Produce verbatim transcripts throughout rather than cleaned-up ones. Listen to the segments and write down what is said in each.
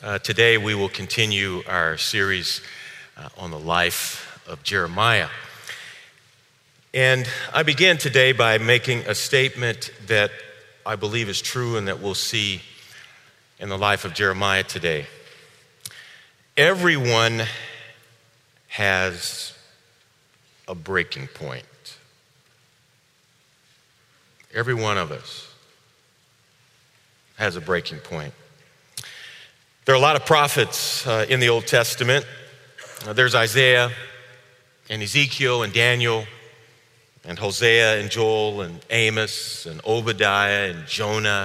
Uh, today we will continue our series uh, on the life of Jeremiah. And I begin today by making a statement that I believe is true and that we'll see in the life of Jeremiah today. Everyone has a breaking point. Every one of us has a breaking point. There are a lot of prophets uh, in the Old Testament. Uh, there's Isaiah and Ezekiel and Daniel and Hosea and Joel and Amos and Obadiah and Jonah,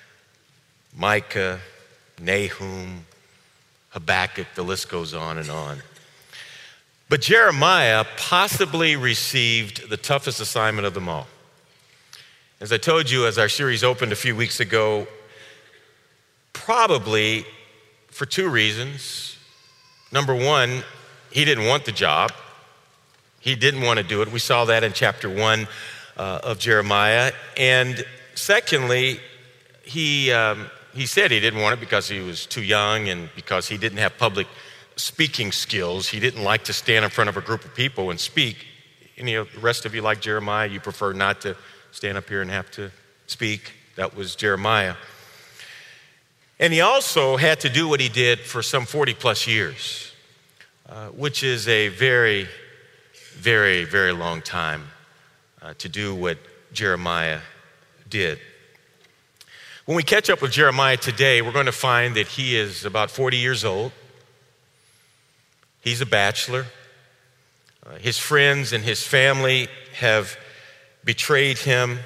Micah, Nahum, Habakkuk, the list goes on and on. But Jeremiah possibly received the toughest assignment of them all. As I told you as our series opened a few weeks ago, probably for two reasons. Number one, he didn't want the job. He didn't want to do it. We saw that in chapter one uh, of Jeremiah. And secondly, he um, he said he didn't want it because he was too young and because he didn't have public speaking skills. He didn't like to stand in front of a group of people and speak. Any of the rest of you like Jeremiah? You prefer not to stand up here and have to speak? That was Jeremiah. And he also had to do what he did for some forty plus years, uh, which is a very, very, very long time uh, to do what Jeremiah did. When we catch up with Jeremiah today, we're going to find that he is about forty years old. He's a bachelor. Uh, his friends and his family have betrayed him.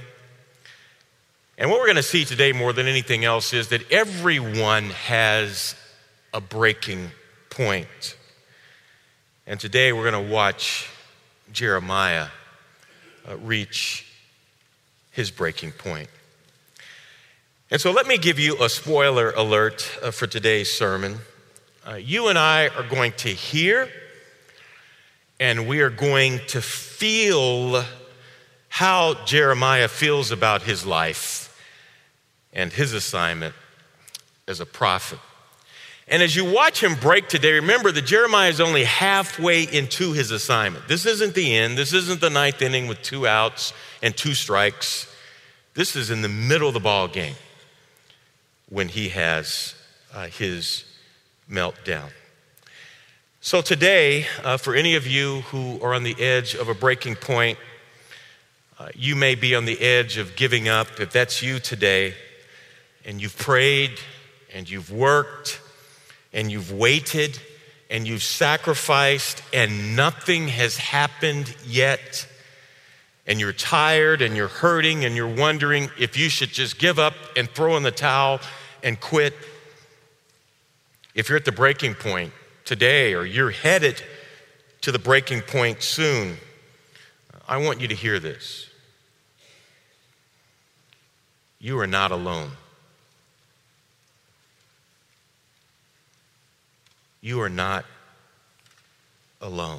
And what we're going to see today more than anything else is that everyone has a breaking point. And today we're going to watch Jeremiah uh, reach his breaking point. And so let me give you a spoiler alert uh, for today's sermon. Uh, you and I are going to hear and we are going to feel how Jeremiah feels about his life and his assignment as a prophet. And as you watch him break today, remember that Jeremiah is only halfway into his assignment. This isn't the end. This isn't the ninth inning with two outs and two strikes. This is in the middle of the ball game when he has uh, his meltdown. So today, uh, for any of you who are on the edge of a breaking point, uh, you may be on the edge of giving up. If that's you today, and you've prayed, and you've worked, and you've waited, and you've sacrificed, and nothing has happened yet, and you're tired, and you're hurting, and you're wondering if you should just give up and throw in the towel and quit. If you're at the breaking point today, or you're headed to the breaking point soon, I want you to hear this. You are not alone. You are not alone.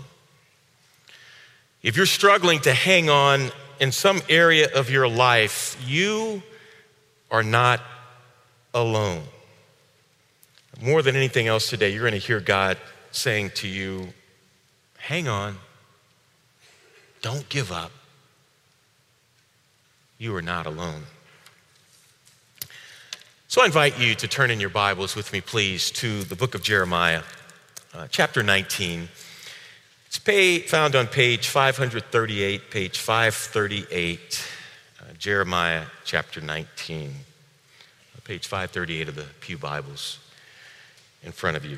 If you're struggling to hang on in some area of your life, you are not alone. More than anything else today, you're going to hear God saying to you, hang on. Don't give up. You are not alone. So I invite you to turn in your Bibles with me, please, to the book of Jeremiah, uh, chapter nineteen. It's pay, found on page five thirty-eight, page five thirty-eight, uh, Jeremiah chapter nineteen, uh, page five thirty-eight of the Pew Bibles in front of you.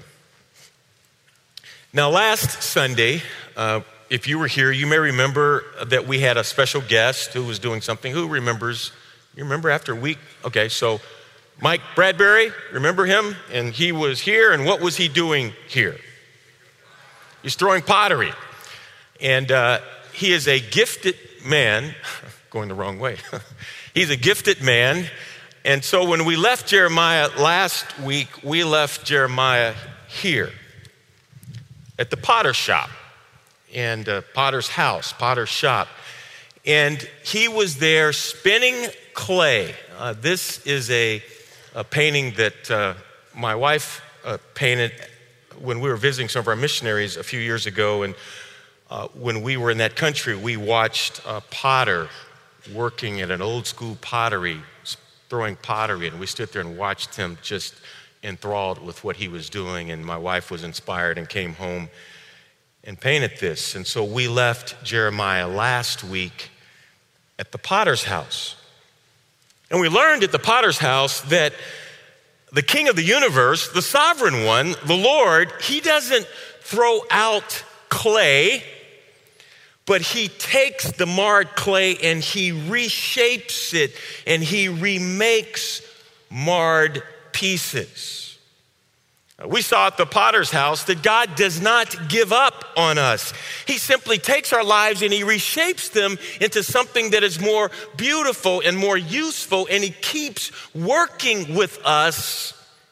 Now, last Sunday, uh, if you were here, you may remember that we had a special guest who was doing something. Who remembers? You remember after a week? Okay, so Mike Bradbury, remember him? And he was here, and what was he doing here? He's throwing pottery. And uh, he is a gifted man, going the wrong way. He's a gifted man. And so when we left Jeremiah last week, we left Jeremiah here at the potter shop and uh, potter's house, potter's shop. And he was there spinning clay. Uh, this is a, a painting that uh, my wife uh, painted when we were visiting some of our missionaries a few years ago. And uh, when we were in that country, we watched a potter working at an old school pottery, throwing pottery. And we stood there and watched him, just enthralled with what he was doing. And my wife was inspired and came home and painted this. And so we left Jeremiah last week at the potter's house. And we learned at the potter's house that the king of the universe, the sovereign one, the Lord, he doesn't throw out clay, but he takes the marred clay and he reshapes it and he remakes marred pieces. We saw at the potter's house that God does not give up on us. He simply takes our lives and he reshapes them into something that is more beautiful and more useful, and he keeps working with us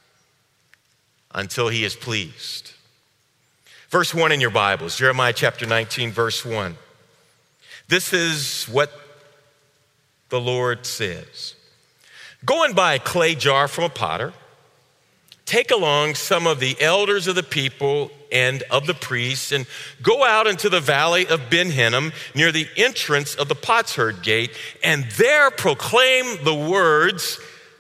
until he is pleased. Verse one in your Bibles, Jeremiah chapter nineteen, verse one. This is what the Lord says. Go and buy a clay jar from a potter. Take along some of the elders of the people and of the priests, and go out into the valley of Ben Hinnom near the entrance of the potsherd gate, and there proclaim the words,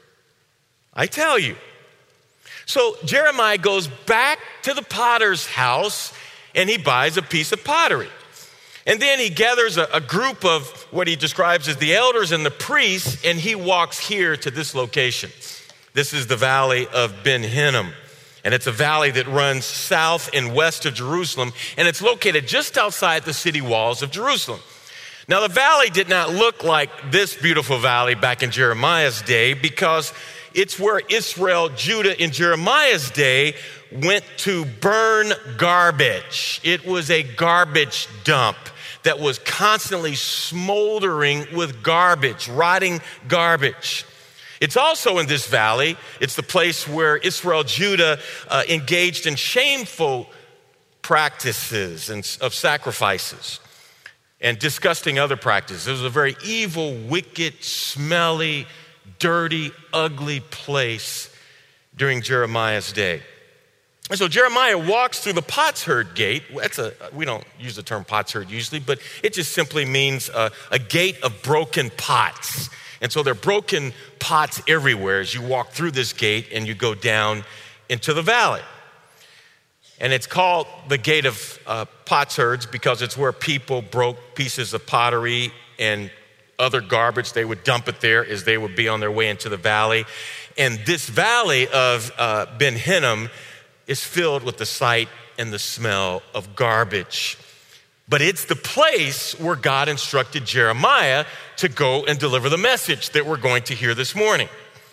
I tell you. So Jeremiah goes back to the potter's house and he buys a piece of pottery. And then he gathers a, a group of what he describes as the elders and the priests, and he walks here to this location. This is the valley of Ben Hinnom, and it's a valley that runs south and west of Jerusalem, and it's located just outside the city walls of Jerusalem. Now, the valley did not look like this beautiful valley back in Jeremiah's day, because it's where Israel, Judah in Jeremiah's day went to burn garbage. It was a garbage dump that was constantly smoldering with garbage, rotting garbage. It's also in this valley, it's the place where Israel, Judah uh, engaged in shameful practices and, of sacrifices and disgusting other practices. It was a very evil, wicked, smelly, dirty, ugly place during Jeremiah's day. And so Jeremiah walks through the potsherd gate. That's a, we don't use the term potsherd usually, but it just simply means a, a gate of broken pots. And so there are broken pots everywhere as you walk through this gate and you go down into the valley. And it's called the Gate of uh, Potsherds because it's where people broke pieces of pottery and other garbage. They would dump it there as they would be on their way into the valley. And this valley of uh, Ben Hinnom is filled with the sight and the smell of garbage. But it's the place where God instructed Jeremiah to go and deliver the message that we're going to hear this morning.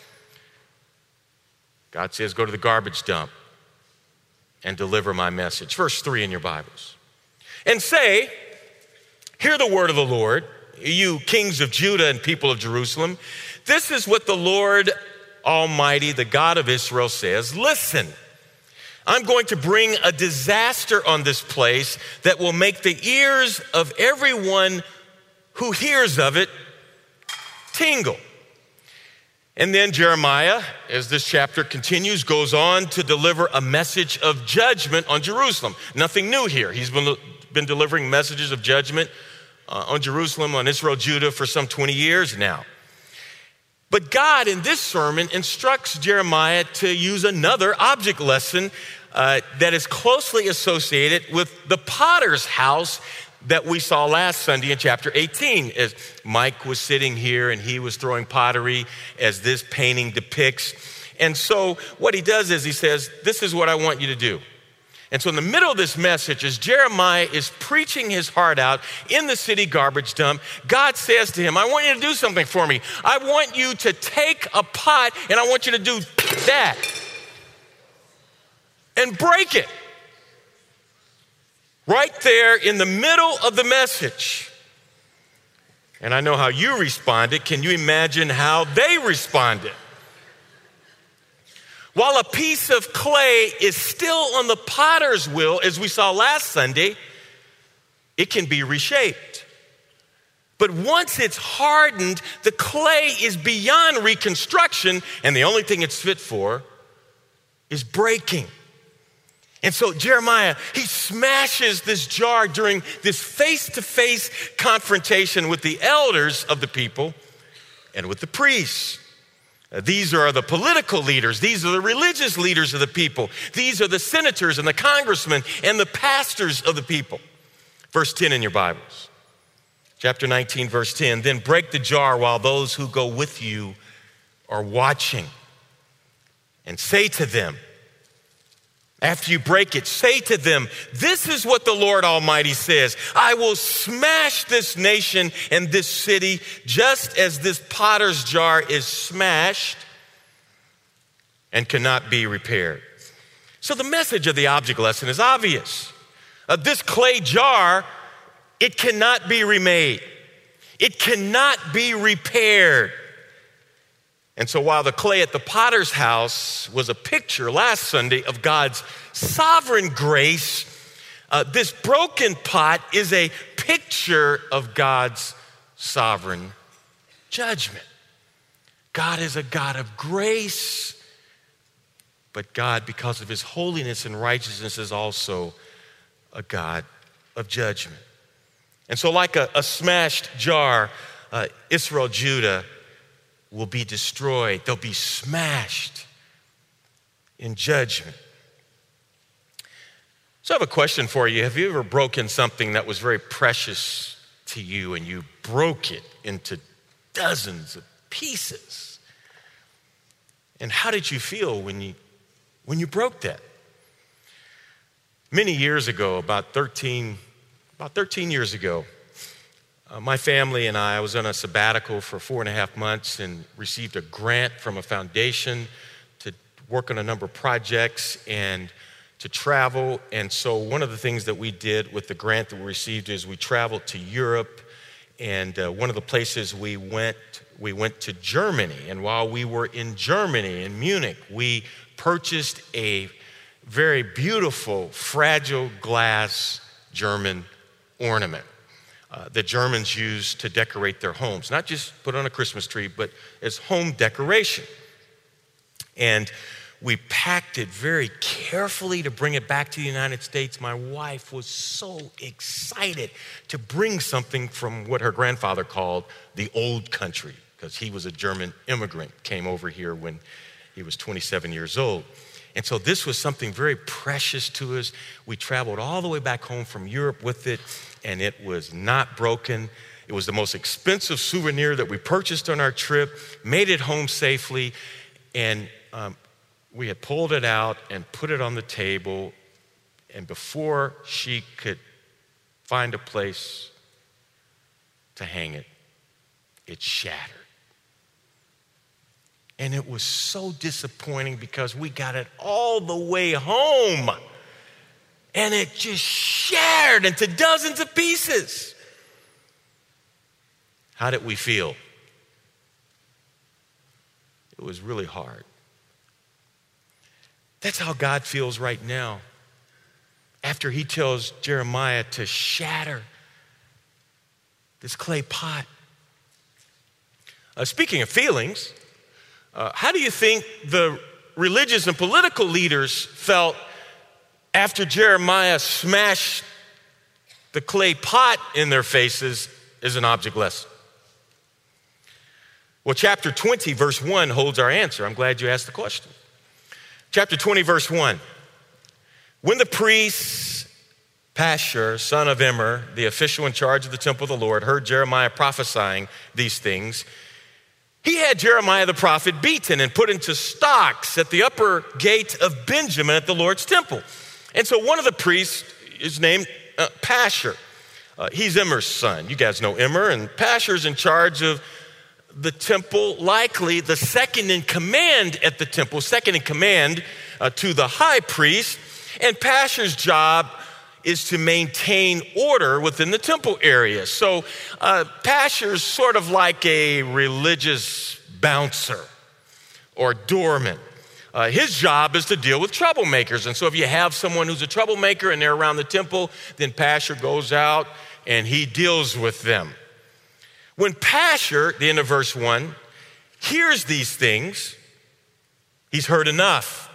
God says, go to the garbage dump and deliver my message. Verse three in your Bibles. And say, hear the word of the Lord, you kings of Judah and people of Jerusalem. This is what the Lord Almighty, the God of Israel, says. Listen. I'm going to bring a disaster on this place that will make the ears of everyone who hears of it tingle. And then Jeremiah, as this chapter continues, goes on to deliver a message of judgment on Jerusalem. Nothing new here. He's been, been delivering messages of judgment uh, on Jerusalem, on Israel, Judah for some twenty years now. But God, in this sermon, instructs Jeremiah to use another object lesson uh, that is closely associated with the potter's house that we saw last Sunday in chapter eighteen. As Mike was sitting here and he was throwing pottery as this painting depicts. And so what he does is he says, this is what I want you to do. And so in the middle of this message, as Jeremiah is preaching his heart out in the city garbage dump, God says to him, I want you to do something for me. I want you to take a pot and I want you to do that and break it. Right there in the middle of the message. And I know how you responded. Can you imagine how they responded? While a piece of clay is still on the potter's wheel, as we saw last Sunday, it can be reshaped. But once it's hardened, the clay is beyond reconstruction, and the only thing it's fit for is breaking. And so Jeremiah, he smashes this jar during this face-to-face confrontation with the elders of the people and with the priests. Uh, these are the political leaders. These are the religious leaders of the people. These are the senators and the congressmen and the pastors of the people. Verse ten in your Bibles. Chapter nineteen, verse ten. Then break the jar while those who go with you are watching, and say to them, after you break it, say to them, this is what the Lord Almighty says. I will smash this nation and this city just as this potter's jar is smashed and cannot be repaired. So the message of the object lesson is obvious. Uh, this clay jar, it cannot be remade. It cannot be repaired. And so while the clay at the potter's house was a picture last Sunday of God's sovereign grace, uh, this broken pot is a picture of God's sovereign judgment. God is a God of grace, but God, because of his holiness and righteousness, is also a God of judgment. And so like a, a smashed jar, uh, Israel, Judah, will be destroyed. They'll be smashed in judgment. So I have a question for you. Have you ever broken something that was very precious to you and you broke it into dozens of pieces? And how did you feel when you when you broke that? Many years ago, about thirteen, about thirteen years ago, Uh, my family and I, I was on a sabbatical for four and a half months and received a grant from a foundation to work on a number of projects and to travel. And so one of the things that we did with the grant that we received is we traveled to Europe. And uh, one of the places we went, we went to Germany. And while we were in Germany, in Munich, we purchased a very beautiful, fragile glass German ornament. Uh, the Germans used to decorate their homes, not just put on a Christmas tree, but as home decoration. And we packed it very carefully to bring it back to the United States. My wife was so excited to bring something from what her grandfather called the old country, because he was a German immigrant, came over here when he was twenty-seven years old. And so this was something very precious to us. We traveled all the way back home from Europe with it, and it was not broken. It was the most expensive souvenir that we purchased on our trip, made it home safely, and um, we had pulled it out and put it on the table, and before she could find a place to hang it, it shattered. And it was so disappointing because we got it all the way home and it just shattered into dozens of pieces. How did we feel? It was really hard. That's how God feels right now after he tells Jeremiah to shatter this clay pot. Uh, speaking of feelings, Uh, how do you think the religious and political leaders felt after Jeremiah smashed the clay pot in their faces as an object lesson? Well, chapter twenty, verse one holds our answer. I'm glad you asked the question. Chapter twenty, verse one. When the priest, Pashur, son of Immer, the official in charge of the temple of the Lord, heard Jeremiah prophesying these things, he had Jeremiah the prophet beaten and put into stocks at the upper gate of Benjamin at the Lord's temple. And so one of the priests is named uh, Pashur. Uh, he's Immer's son. You guys know Immer, and Pashur's in charge of the temple, likely the second in command at the temple, second in command uh, to the high priest. And Pashur's job is to maintain order within the temple area. So uh, Pashur's sort of like a religious bouncer or doorman. Uh, his job is to deal with troublemakers. And so if you have someone who's a troublemaker and they're around the temple, then Pashur goes out and he deals with them. When Pashur, the end of verse one, hears these things, he's heard enough.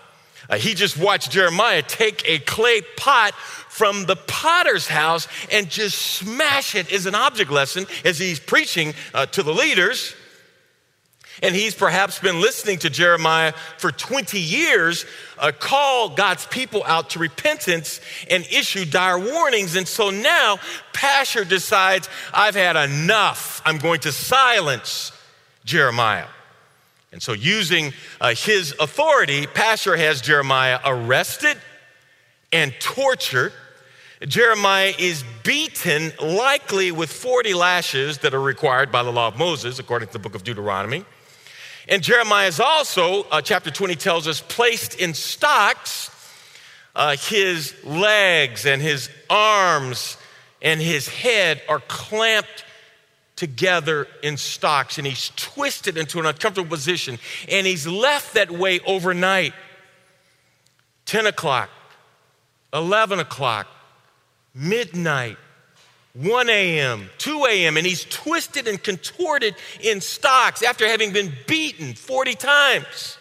Uh, he just watched Jeremiah take a clay pot from the potter's house and just smash it as an object lesson as he's preaching uh, to the leaders. And he's perhaps been listening to Jeremiah for twenty years, uh, call God's people out to repentance and issue dire warnings. And so now Pashur decides, I've had enough. I'm going to silence Jeremiah. And so using uh, his authority, Pashur has Jeremiah arrested and tortured. Jeremiah is beaten, likely with forty lashes that are required by the law of Moses, according to the book of Deuteronomy. And Jeremiah is also, uh, chapter twenty tells us, placed in stocks. Uh, his legs and his arms and his head are clamped together in stocks, and he's twisted into an uncomfortable position, and he's left that way overnight. ten o'clock, eleven o'clock, midnight, one a.m., two a.m., and he's twisted and contorted in stocks after having been beaten forty times.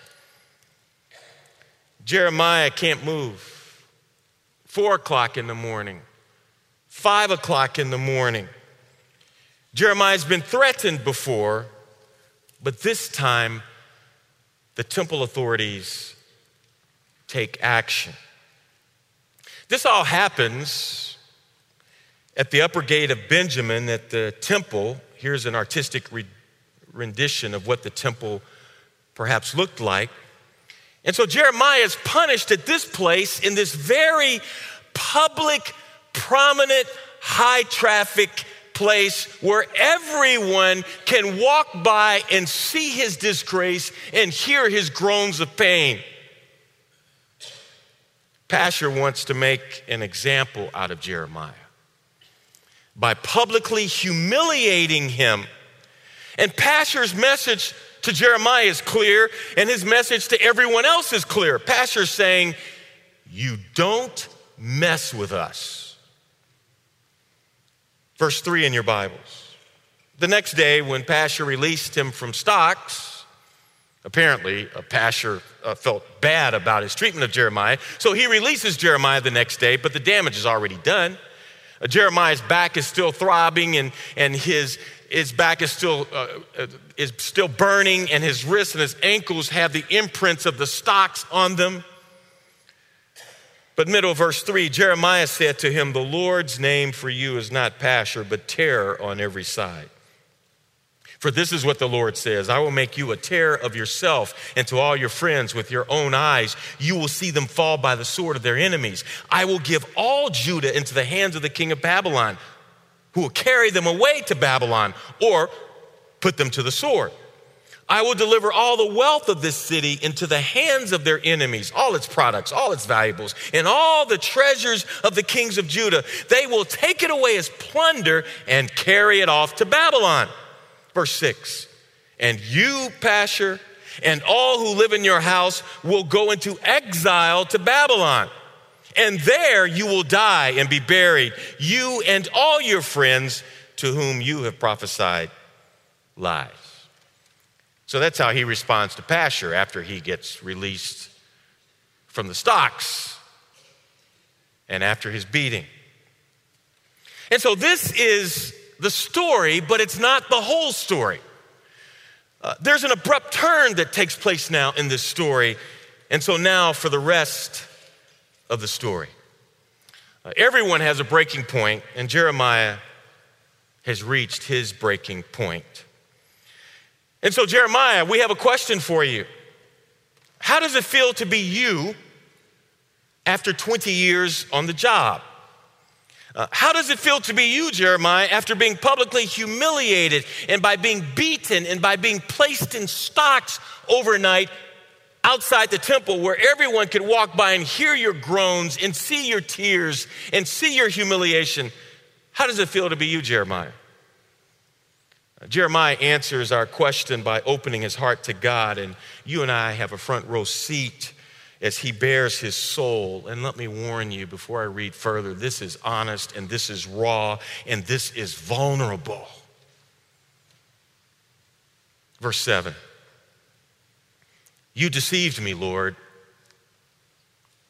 Jeremiah can't move. Four o'clock in the morning, five o'clock in the morning. Jeremiah's been threatened before, but this time the temple authorities take action. This all happens at the upper gate of Benjamin at the temple. Here's an artistic re- rendition of what the temple perhaps looked like. And so Jeremiah is punished at this place in this very public, prominent, high traffic place where everyone can walk by and see his disgrace and hear his groans of pain. Pashur wants to make an example out of Jeremiah by publicly humiliating him. And Pashur's message to Jeremiah is clear, and his message to everyone else is clear. Pashur's saying, you don't mess with us. Verse three in your Bibles. The next day, when Pashur released him from stocks, apparently uh, Pashur uh, felt bad about his treatment of Jeremiah, so he releases Jeremiah the next day, but the damage is already done. Uh, Jeremiah's back is still throbbing, and, and his, his back is still, uh, uh, is still burning, and his wrists and his ankles have the imprints of the stocks on them. But middle of verse three, Jeremiah said to him, the Lord's name for you is not Pashur, but terror on every side. For this is what the Lord says, I will make you a terror of yourself and to all your friends with your own eyes. You will see them fall by the sword of their enemies. I will give all Judah into the hands of the king of Babylon, who will carry them away to Babylon or put them to the sword. I will deliver all the wealth of this city into the hands of their enemies, all its products, all its valuables, and all the treasures of the kings of Judah. They will take it away as plunder and carry it off to Babylon. Verse six, and you, Pashur, and all who live in your house will go into exile to Babylon. And there you will die and be buried, you and all your friends to whom you have prophesied lies. So that's how he responds to Pashur after he gets released from the stocks and after his beating. And so this is the story, but it's not the whole story. Uh, there's an abrupt turn that takes place now in this story. And so now for the rest of the story. Uh, everyone has a breaking point, and Jeremiah has reached his breaking point. And so, Jeremiah, we have a question for you. How does it feel to be you after twenty years on the job? Uh, how does it feel to be you, Jeremiah, after being publicly humiliated and by being beaten and by being placed in stocks overnight outside the temple where everyone could walk by and hear your groans and see your tears and see your humiliation? How does it feel to be you, Jeremiah? Jeremiah answers our question by opening his heart to God, and you and I have a front row seat as he bears his soul. And let me warn you before I read further, this is honest and this is raw and this is vulnerable. Verse seven, you deceived me, Lord,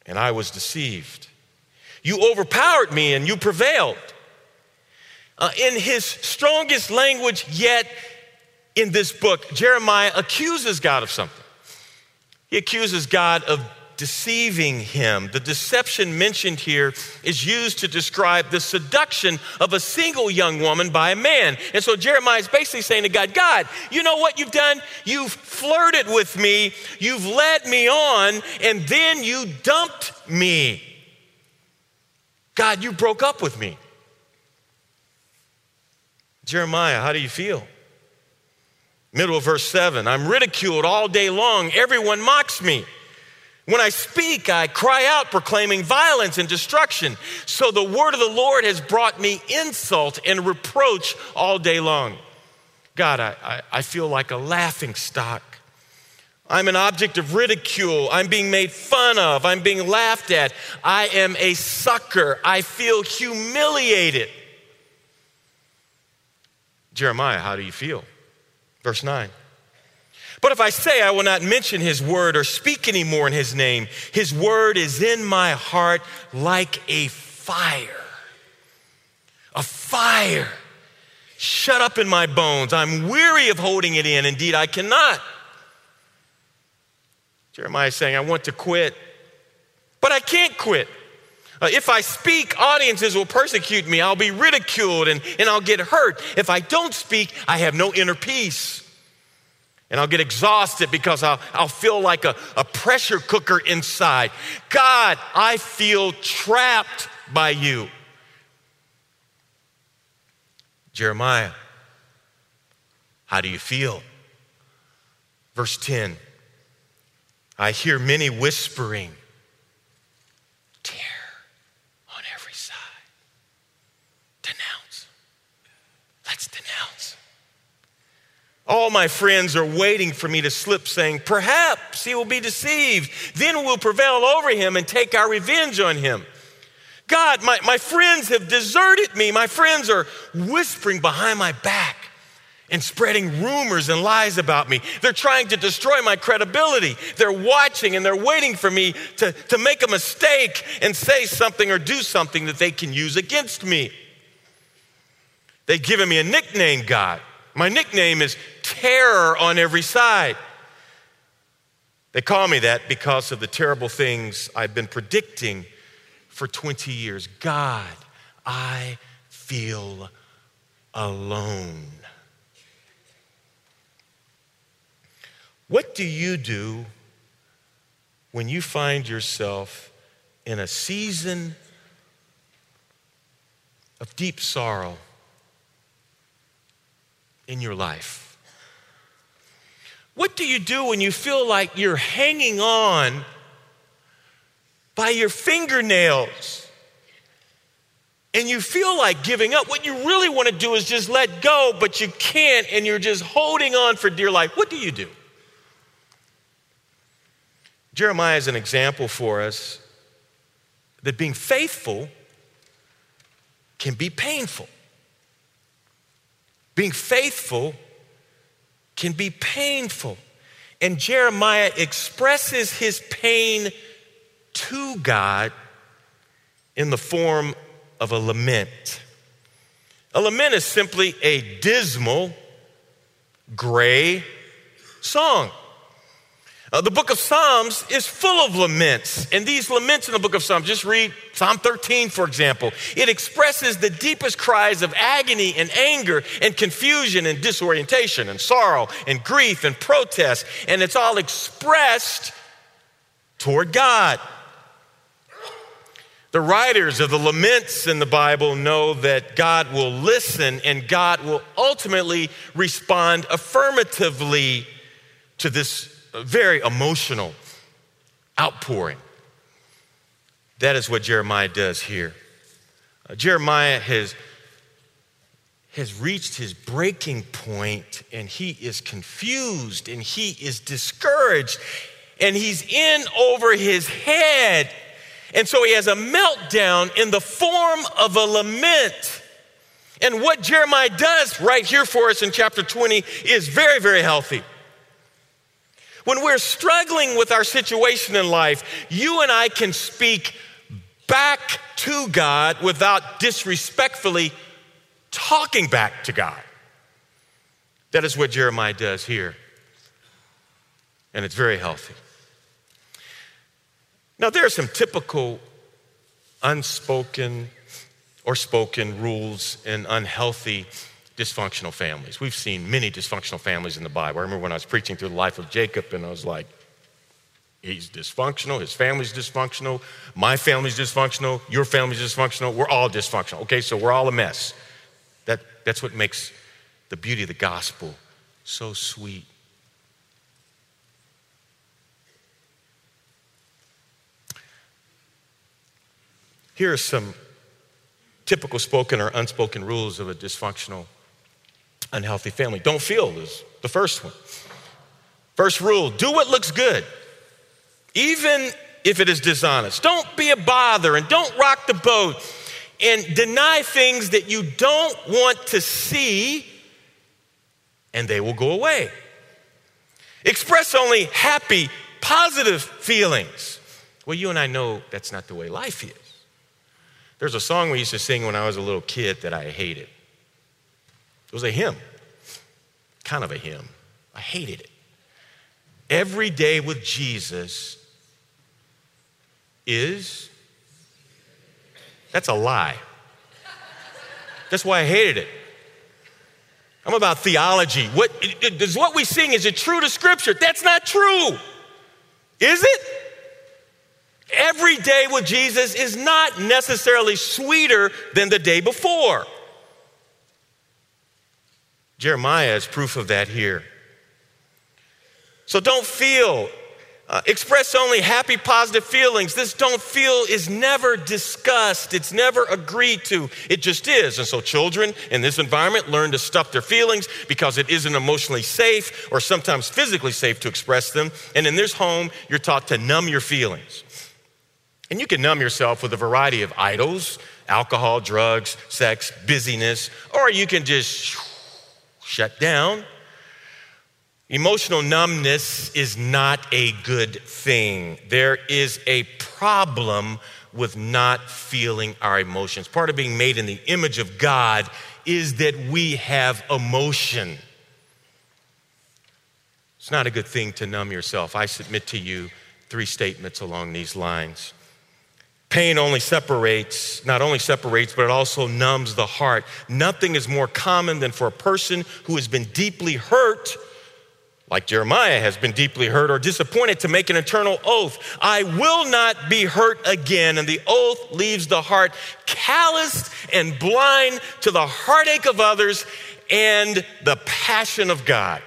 and I was deceived. You overpowered me and you prevailed. Uh, in his strongest language yet in this book, Jeremiah accuses God of something. He accuses God of deceiving him. The deception mentioned here is used to describe the seduction of a single young woman by a man. And so Jeremiah is basically saying to God, God, you know what you've done? You've flirted with me, you've led me on, and then you dumped me. God, you broke up with me. Jeremiah, how do you feel? Middle of verse seven, I'm ridiculed all day long. Everyone mocks me. When I speak, I cry out, proclaiming violence and destruction. So the word of the Lord has brought me insult and reproach all day long. God, I, I, I feel like a laughing stock. I'm an object of ridicule. I'm being made fun of. I'm being laughed at. I am a sucker. I feel humiliated. Jeremiah, how do you feel? Verse nine. But if I say I will not mention his word or speak anymore in his name, his word is in my heart like a fire. A fire shut up in my bones. I'm weary of holding it in. Indeed, I cannot. Jeremiah is saying, I want to quit, but I can't quit. Uh, if I speak, audiences will persecute me. I'll be ridiculed and, and I'll get hurt. If I don't speak, I have no inner peace. And I'll get exhausted because I'll, I'll feel like a, a pressure cooker inside. God, I feel trapped by you. Jeremiah, how do you feel? Verse ten, I hear many whispering, terror on every side. Denounce. Let's denounce. All my friends are waiting for me to slip, saying, perhaps he will be deceived. Then we'll prevail over him and take our revenge on him. God, my, my friends have deserted me. My friends are whispering behind my back and spreading rumors and lies about me. They're trying to destroy my credibility. They're watching and they're waiting for me to, to make a mistake and say something or do something that they can use against me. They've given me a nickname, God. My nickname is Terror on Every Side. They call me that because of the terrible things I've been predicting for twenty years. God, I feel alone. What do you do when you find yourself in a season of deep sorrow in your life? What do you do when you feel like you're hanging on by your fingernails and you feel like giving up? What you really want to do is just let go, but you can't, and you're just holding on for dear life. What do you do? Jeremiah is an example for us that being faithful can be painful. Being faithful can be painful. And Jeremiah expresses his pain to God in the form of a lament. A lament is simply a dismal, gray song. Uh, the book of Psalms is full of laments. And these laments in the book of Psalms, just read Psalm thirteen, for example. It expresses the deepest cries of agony and anger and confusion and disorientation and sorrow and grief and protest. And it's all expressed toward God. The writers of the laments in the Bible know that God will listen and God will ultimately respond affirmatively to this very emotional outpouring. That is what Jeremiah does here. Uh, Jeremiah has, has reached his breaking point, and he is confused and he is discouraged and he's in over his head. And so he has a meltdown in the form of a lament. And what Jeremiah does right here for us in chapter twenty is very, very healthy. When we're struggling with our situation in life, you and I can speak back to God without disrespectfully talking back to God. That is what Jeremiah does here. And it's very healthy. Now, there are some typical unspoken or spoken rules in unhealthy, dysfunctional families. We've seen many dysfunctional families in the Bible. I remember when I was preaching through the life of Jacob, and I was like, he's dysfunctional, his family's dysfunctional, my family's dysfunctional, your family's dysfunctional, we're all dysfunctional. Okay, so we're all a mess. That, that's what makes the beauty of the gospel so sweet. Here are some typical spoken or unspoken rules of a dysfunctional, unhealthy family. Don't feel is the first one. First rule, do what looks good, even if it is dishonest. Don't be a bother and don't rock the boat and deny things that you don't want to see, and they will go away. Express only happy, positive feelings. Well, you and I know that's not the way life is. There's a song we used to sing when I was a little kid that I hated. It was a hymn, kind of a hymn. I hated it. Every day with Jesus is, that's a lie. That's why I hated it. I'm about theology. What, is what we sing, is it true to Scripture? That's not true. Is it? Every day with Jesus is not necessarily sweeter than the day before. Jeremiah is proof of that here. So don't feel, uh, express only happy, positive feelings. This don't feel is never discussed. It's never agreed to. It just is. And so children in this environment learn to stuff their feelings because it isn't emotionally safe or sometimes physically safe to express them. And in this home, you're taught to numb your feelings. And you can numb yourself with a variety of idols, alcohol, drugs, sex, busyness, or you can just shut down. Emotional numbness is not a good thing. There is a problem with not feeling our emotions. Part of being made in the image of God is that we have emotion. It's not a good thing to numb yourself. I submit to you three statements along these lines. Pain only separates, not only separates, but it also numbs the heart. Nothing is more common than for a person who has been deeply hurt, like Jeremiah has been deeply hurt or disappointed, to make an eternal oath. I will not be hurt again. And the oath leaves the heart calloused and blind to the heartache of others and the passion of God.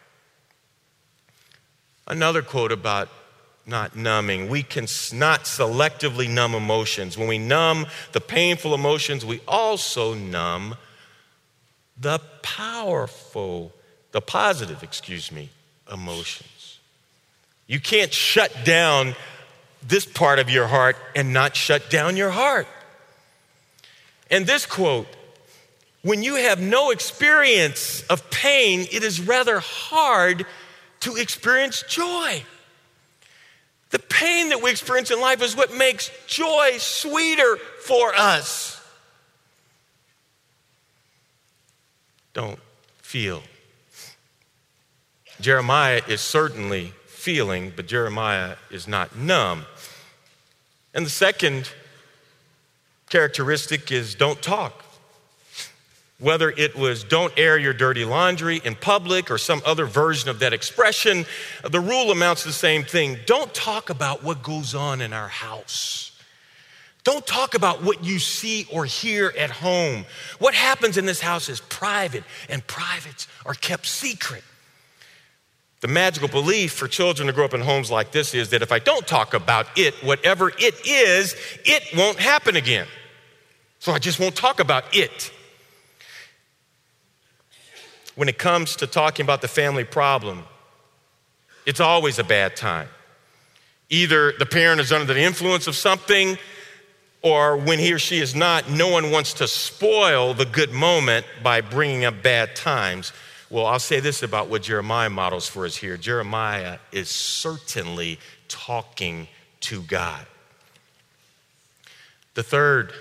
Another quote about not numbing. We can not selectively numb emotions. When we numb the painful emotions, we also numb the powerful, the positive, excuse me, emotions. You can't shut down this part of your heart and not shut down your heart. And this quote, when you have no experience of pain, it is rather hard to experience joy. The pain that we experience in life is what makes joy sweeter for us. Don't feel. Jeremiah is certainly feeling, but Jeremiah is not numb. And the second characteristic is don't talk. Whether it was don't air your dirty laundry in public or some other version of that expression, the rule amounts to the same thing. Don't talk about what goes on in our house. Don't talk about what you see or hear at home. What happens in this house is private, and privates are kept secret. The magical belief for children to grow up in homes like this is that if I don't talk about it, whatever it is, it won't happen again. So I just won't talk about it. When it comes to talking about the family problem, it's always a bad time. Either the parent is under the influence of something, or when he or she is not, no one wants to spoil the good moment by bringing up bad times. Well, I'll say this about what Jeremiah models for us here. Jeremiah is certainly talking to God. The third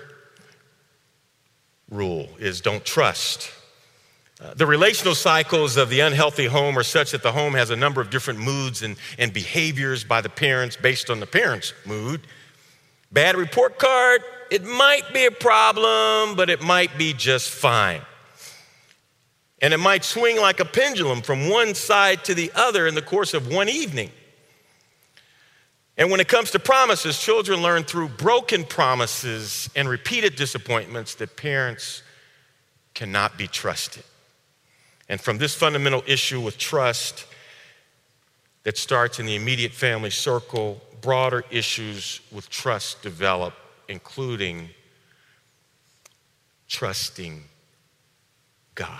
rule is don't trust. Uh, the relational cycles of the unhealthy home are such that the home has a number of different moods and, and behaviors by the parents based on the parents' mood. Bad report card, it might be a problem, but it might be just fine. And it might swing like a pendulum from one side to the other in the course of one evening. And when it comes to promises, children learn through broken promises and repeated disappointments that parents cannot be trusted. And from this fundamental issue with trust that starts in the immediate family circle, broader issues with trust develop, including trusting God.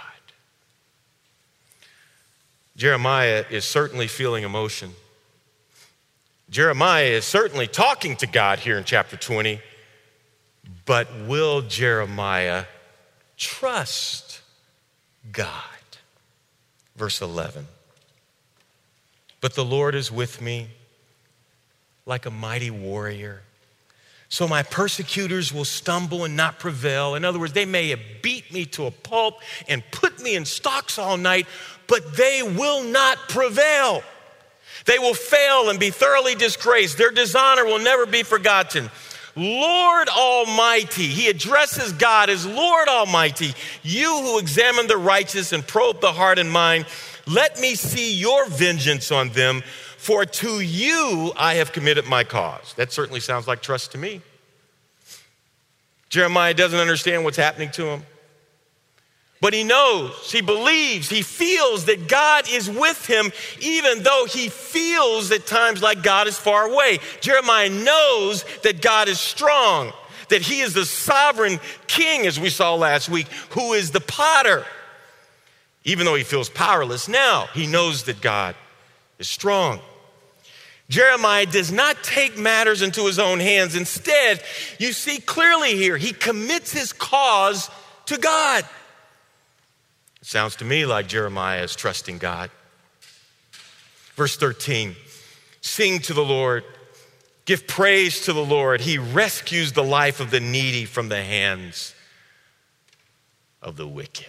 Jeremiah is certainly feeling emotion. Jeremiah is certainly talking to God here in chapter twenty, but will Jeremiah trust God? Verse eleven. But the Lord is with me like a mighty warrior. So my persecutors will stumble and not prevail. In other words, they may have beat me to a pulp and put me in stocks all night, but they will not prevail. They will fail and be thoroughly disgraced. Their dishonor will never be forgotten. Lord Almighty, he addresses God as Lord Almighty, you who examine the righteous and probe the heart and mind, let me see your vengeance on them, for to you I have committed my cause. That certainly sounds like trust to me. Jeremiah doesn't understand what's happening to him, but he knows, he believes, he feels that God is with him, even though he feels at times like God is far away. Jeremiah knows that God is strong, that he is the sovereign king, as we saw last week, who is the potter. Even though he feels powerless now, he knows that God is strong. Jeremiah does not take matters into his own hands. Instead, you see clearly here, he commits his cause to God. It sounds to me like Jeremiah is trusting God. Verse thirteen, sing to the Lord, give praise to the Lord. He rescues the life of the needy from the hands of the wicked.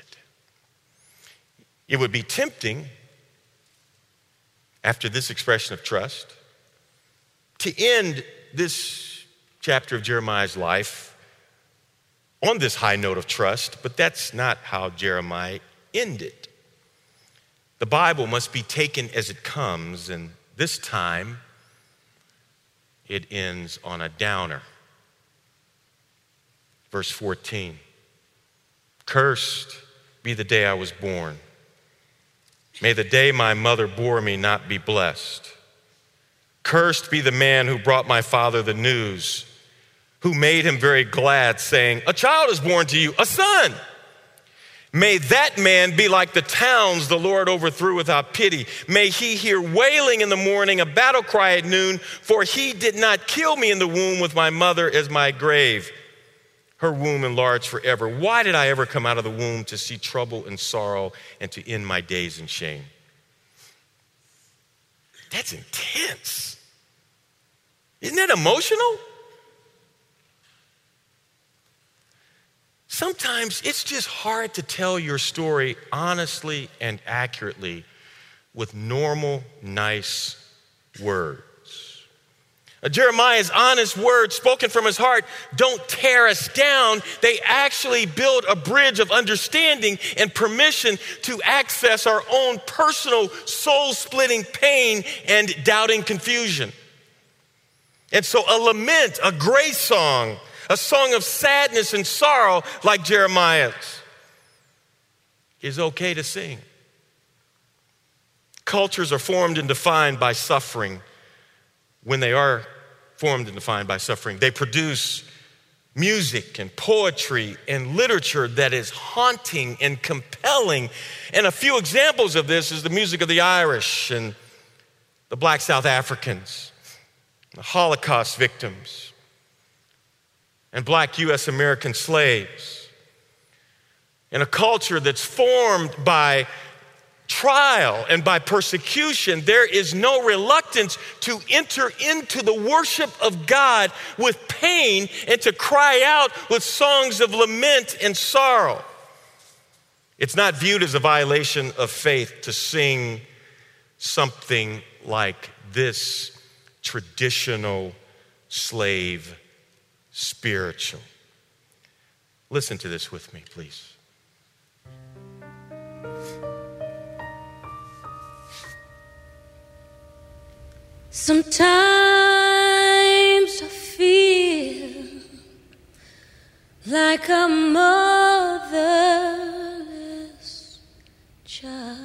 It would be tempting, after this expression of trust, to end this chapter of Jeremiah's life on this high note of trust, but that's not how Jeremiah ended. The Bible must be taken as it comes, and this time it ends on a downer. Verse fourteen, cursed be the day I was born. May the day my mother bore me not be blessed. Cursed be the man who brought my father the news, who made him very glad, saying, a child is born to you, a son. May that man be like the towns the Lord overthrew without pity. May he hear wailing in the morning, a battle cry at noon, for he did not kill me in the womb with my mother as my grave, her womb enlarged forever. Why did I ever come out of the womb to see trouble and sorrow and to end my days in shame? That's intense. Isn't that emotional? Sometimes it's just hard to tell your story honestly and accurately with normal, nice words. Jeremiah's honest words spoken from his heart don't tear us down. They actually build a bridge of understanding and permission to access our own personal soul-splitting pain and doubting confusion. And so a lament, a grace song, a song of sadness and sorrow like Jeremiah's is okay to sing. Cultures are formed and defined by suffering. When they are formed and defined by suffering, they produce music and poetry and literature that is haunting and compelling. And a few examples of this is the music of the Irish and the Black South Africans, the Holocaust victims, and Black U S American slaves. In a culture that's formed by trial and by persecution, there is no reluctance to enter into the worship of God with pain and to cry out with songs of lament and sorrow. It's not viewed as a violation of faith to sing something like this traditional slave spiritual. Listen to this with me, please. Sometimes I feel like a motherless child.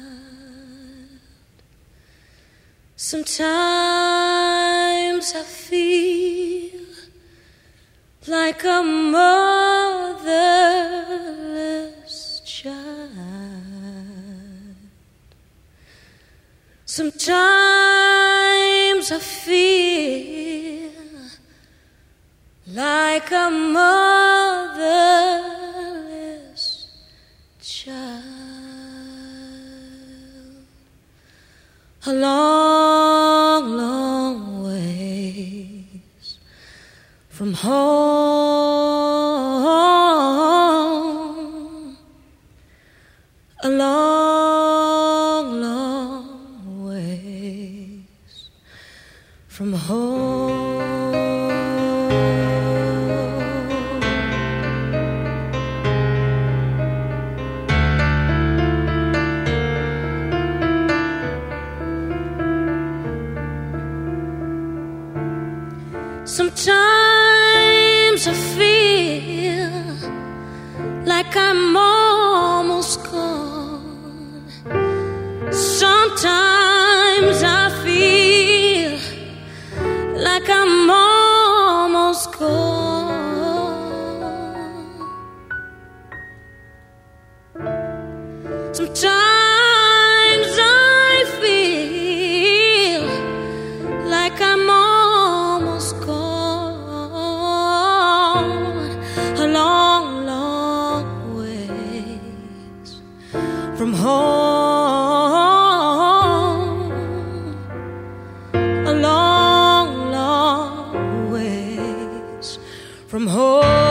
Sometimes I feel like a motherless child. Sometimes I feel like a motherless child. A long, long ways from home. A long, long ways from home. Sometimes I feel like I'm almost gone. Sometimes I feel like I'm almost gone. Sometimes I feel like I'm almost gone. A long, long ways from home. A long, long ways from home.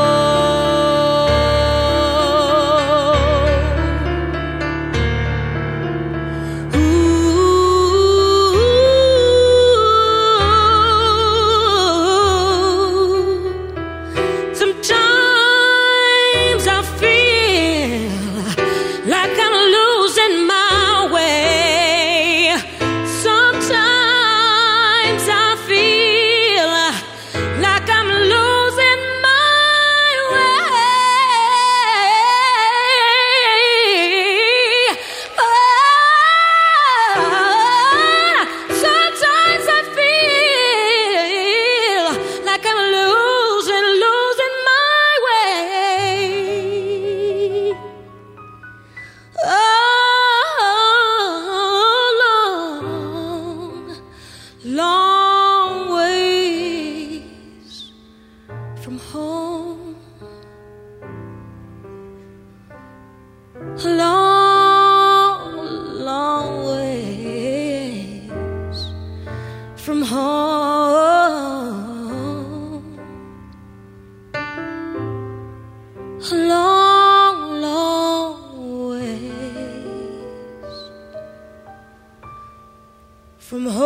From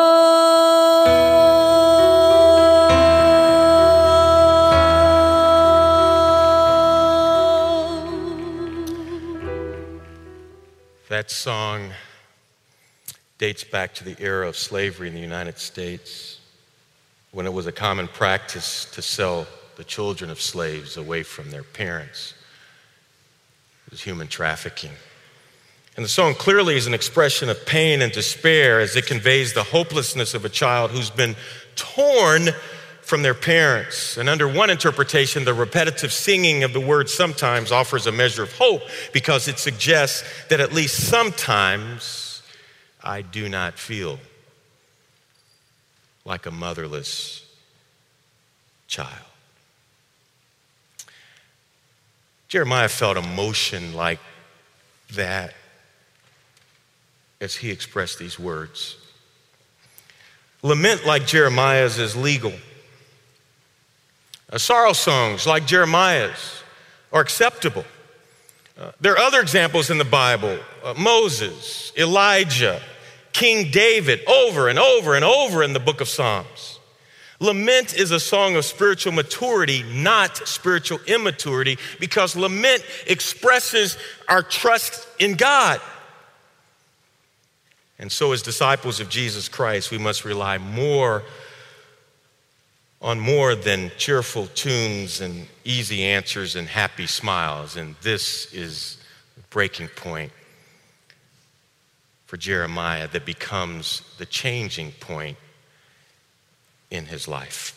That song dates back to the era of slavery in the United States, when it was a common practice to sell the children of slaves away from their parents. It was human trafficking. And the song clearly is an expression of pain and despair as it conveys the hopelessness of a child who's been torn from their parents. And under one interpretation, the repetitive singing of the words sometimes offers a measure of hope because it suggests that at least sometimes I do not feel like a motherless child. Jeremiah felt emotion like that as he expressed these words. Lament like Jeremiah's is legal. Uh, sorrow songs like Jeremiah's are acceptable. Uh, there are other examples in the Bible, uh, Moses, Elijah, King David, over and over and over in the book of Psalms. Lament is a song of spiritual maturity, not spiritual immaturity, because lament expresses our trust in God. And so as disciples of Jesus Christ, we must rely more on more than cheerful tunes and easy answers and happy smiles. And this is the breaking point for Jeremiah that becomes the changing point in his life.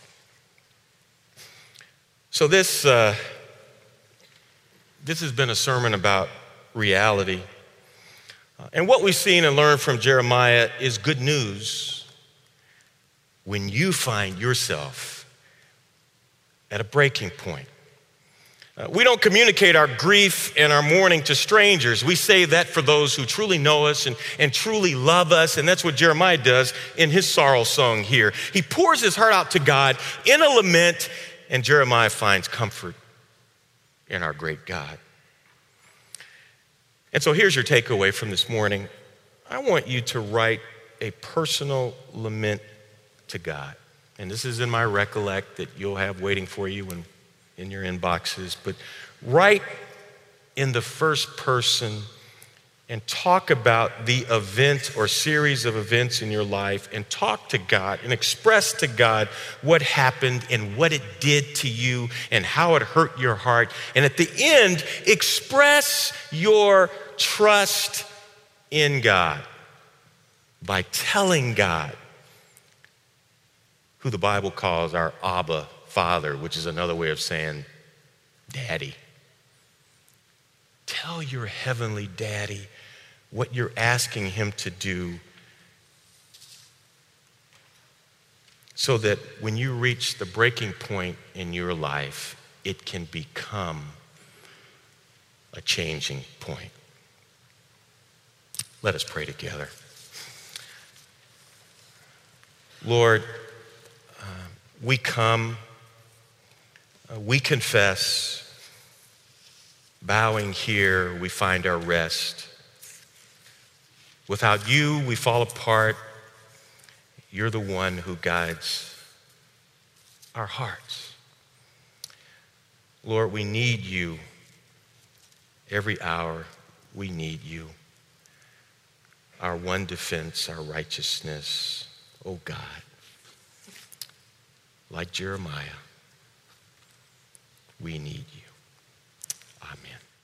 So this, uh, this has been a sermon about reality. Uh, and what we've seen and learned from Jeremiah is good news when you find yourself at a breaking point. Uh, we don't communicate our grief and our mourning to strangers. We say that for those who truly know us and, and truly love us, and that's what Jeremiah does in his sorrow song here. He pours his heart out to God in a lament, and Jeremiah finds comfort in our great God. And so here's your takeaway from this morning. I want you to write a personal lament to God. And this is in my recollect that you'll have waiting for you in, in your inboxes. But write in the first person and talk about the event or series of events in your life and talk to God and express to God what happened and what it did to you and how it hurt your heart. And at the end, express your trust in God by telling God, who the Bible calls our Abba Father, which is another way of saying Daddy. Tell your heavenly Daddy what you're asking him to do so that when you reach the breaking point in your life, it can become a changing point. Let us pray together. Lord, we come, uh, we confess, bowing here, we find our rest. Without you, we fall apart. You're the one who guides our hearts. Lord, we need you. Every hour, we need you. Our one defense, our righteousness, oh God. Like Jeremiah, we need you. Amen.